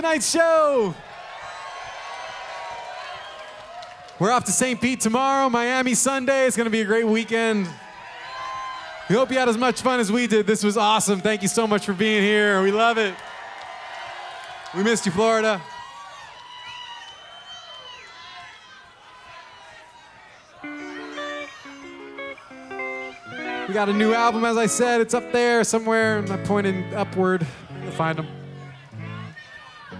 Night show. We're off to St. Pete tomorrow, Miami Sunday. It's going to be a great weekend. We hope you had as much fun as we did. This was awesome. Thank you so much for being here. We love it. We missed you, Florida. We got a new album, as I said. It's up there somewhere, and I'm pointing upward. You'll find them.